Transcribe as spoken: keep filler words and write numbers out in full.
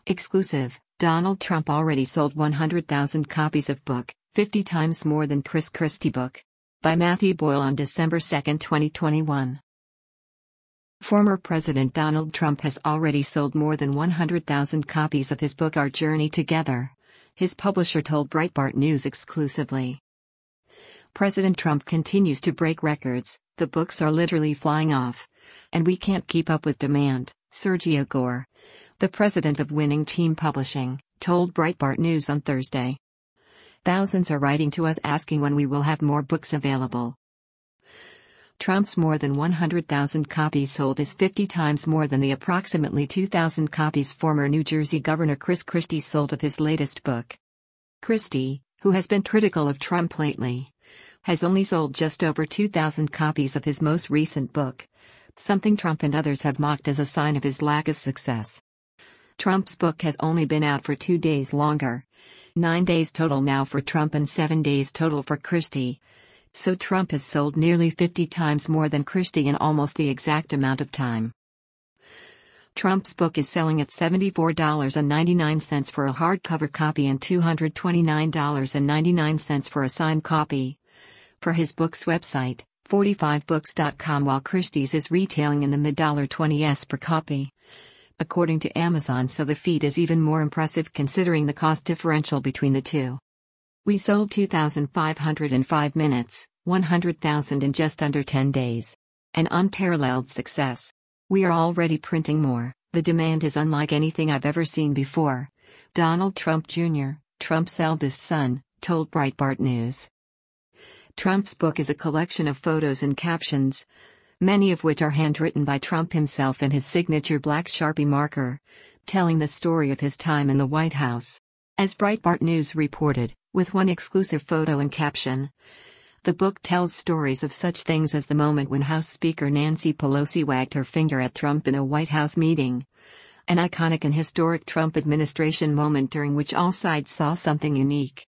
Exclusive, Donald Trump already sold one hundred thousand copies of book, fifty times more than Chris Christie book. By Matthew Boyle on December second, twenty twenty-one. Former President Donald Trump has already sold more than one hundred thousand copies of his book Our Journey Together, his publisher told Breitbart News exclusively. President Trump continues to break records, the books are literally flying off. And we can't keep up with demand, Sergio Gore, the president of Winning Team Publishing, told Breitbart News on Thursday. Thousands are writing to us asking when we will have more books available. Trump's more than one hundred thousand copies sold is fifty times more than the approximately two thousand copies former New Jersey Governor Chris Christie sold of his latest book. Christie, who has been critical of Trump lately, has only sold just over two thousand copies of his most recent book, something Trump and others have mocked as a sign of his lack of success. Trump's book has only been out for two days longer. Nine days total now for Trump and seven days total for Christie. So Trump has sold nearly fifty times more than Christie in almost the exact amount of time. Trump's book is selling at seventy-four dollars and ninety-nine cents for a hardcover copy and two hundred twenty-nine dollars and ninety-nine cents for a signed copy. For his book's website, forty-five books dot com, while Christie's is retailing in the mid twenties per copy, according to Amazon, so the feat is even more impressive considering the cost differential between the two. We sold two thousand five hundred five minutes, one hundred thousand in just under ten days. An unparalleled success. We are already printing more, the demand is unlike anything I've ever seen before, Donald Trump Junior, Trump's eldest son, told Breitbart News. Trump's book is a collection of photos and captions, many of which are handwritten by Trump himself and his signature black Sharpie marker, telling the story of his time in the White House. As Breitbart News reported, with one exclusive photo and caption, the book tells stories of such things as the moment when House Speaker Nancy Pelosi wagged her finger at Trump in a White House meeting, an iconic and historic Trump administration moment during which all sides saw something unique.